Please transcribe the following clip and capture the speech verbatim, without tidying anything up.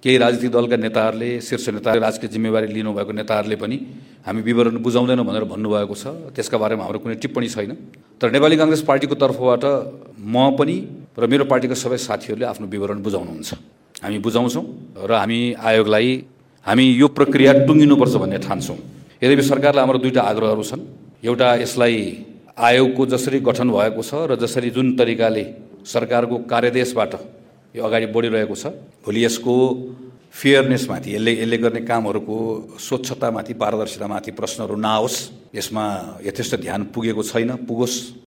केही राजनीतिक दलका नेताहरूले, शीर्ष नेता, राजकीय जिम्मेवारी लिनुभएको नेताहरूले पनि हामी विवरण बुझाउँदैनौँ भनेर भन्नुभएको छ। त्यसका बारेमा हाम्रो कुनै टिप्पणी छैन। तर नेपाली काङ्ग्रेस पार्टीको तर्फबाट म पनि र मेरो पार्टीका सबै साथीहरूले आफ्नो विवरण बुझाउनुहुन्छ। हामी बुझाउँछौँ र हामी आयोगलाई हामी यो प्रक्रिया टुङ्गिनुपर्छ भन्ने ठान्छौँ। यद्यपि सरकारलाई हाम्रो दुईवटा आग्रहहरू छन्। एउटा, यसलाई आयोगको जसरी गठन भएको छ र जसरी जुन तरिकाले सरकारको कार्यदेशबाट यो अगाडि बढिरहेको छ, भोलि यसको फेयरनेसमाथि, यसले यसले गर्ने कामहरूको स्वच्छतामाथि, पारदर्शितामाथि प्रश्नहरू नआओस्, यसमा यथेष्ट ध्यान पुगेको छैन, पुगोस्